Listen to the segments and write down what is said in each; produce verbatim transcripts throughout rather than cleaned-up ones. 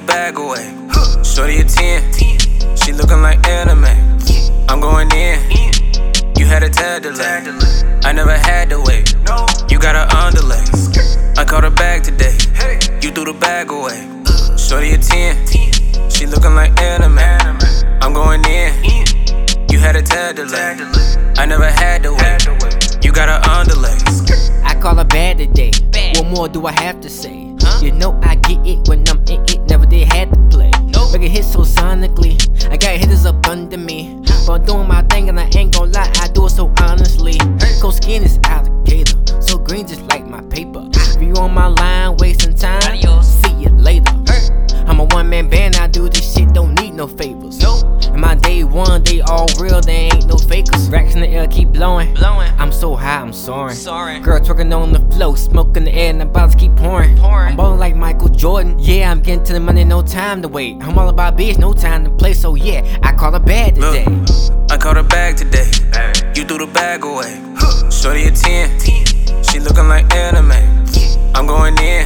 bag away. Shorty a ten, she looking like anime. I'm going in, you had a tad delay. I never had to wait, you got an underlay. I caught her bag today, you threw the bag away. Shorty a ten, she looking like anime. I'm going in, you had a tad delay. I never had to wait, you got an underlay. I call her bad today, what more do I have to say? You know I get it when I'm in it, never did had to play. Make it hit so sonically, I got hitters up under me. But I'm doing my thing and I ain't gon' lie, I do it so honestly. Cold skin is alligator, so green just like my paper. If you on my line wasting time, see you later. I'm a one man band, I do this shit, don't need no favors. And my day one, they all real, they ain't no fakers. Racks in the air keep blowing, I'm so high, I'm soaring. Girl twerking on the floor, smoke in the air and the bottles keep pouring. I'm ballin' like Michael Jordan, yeah, I'm getting to the money, no time to wait. I'm all about bitch, no time to play, so yeah, I call her bad today. Look, I caught her bag today, you threw the bag away. Shorty a ten, she looking like anime. I'm going in,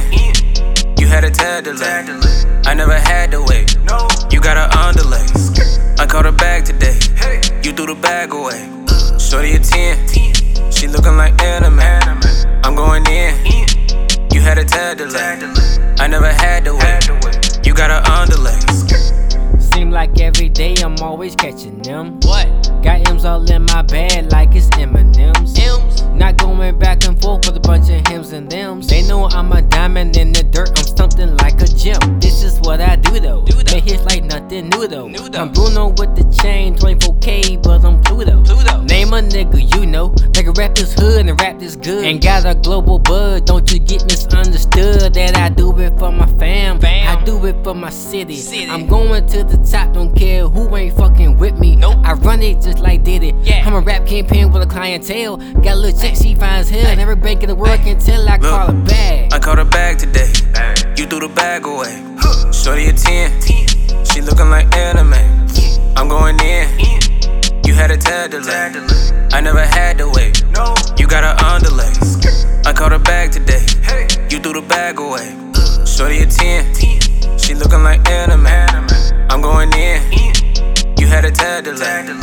you had a tad delay. I never had to wait, you got an underlay. I caught her bag today, you threw the bag away. Shorty a ten, she looking like anime. I'm going in, you had a tad delay. I never had to wait, you got an underlay. Seem like every day I'm always catching them. What? Got M's all in my bag like it's M and M's. M's. Not going back and forth with a bunch of hims and thems. They know I'm a diamond in the dirt, I'm something like a gem. This is what I do though. Do Make hits like nothing new though. New though. I'm Bruno with the chain, twenty-four K, but I'm Pluto. Pluto. Name a nigga you know. Nigga rap this hood and rap this good. Ain't got a global bud, don't you get misunderstood. That I do it for my fam, fam. I do it for my city. city. I'm going to the top, don't care who ain't fucking with me. Nope. I run it just like Diddy. Yeah. I'm a rap campaign with a clientele. Got a little chick, she fine as hell. Ay. Every bank in the world can tell I Look, call her bag. I caught her bag today, you threw the bag away. Shorty a ten, she looking like anime. I'm going in, you had a tad delay. I never had to wait, you got an underlay. I caught her bag today, you threw the bag away. Shorty a ten, she looking like anime. I'm going in, you had a tad delay.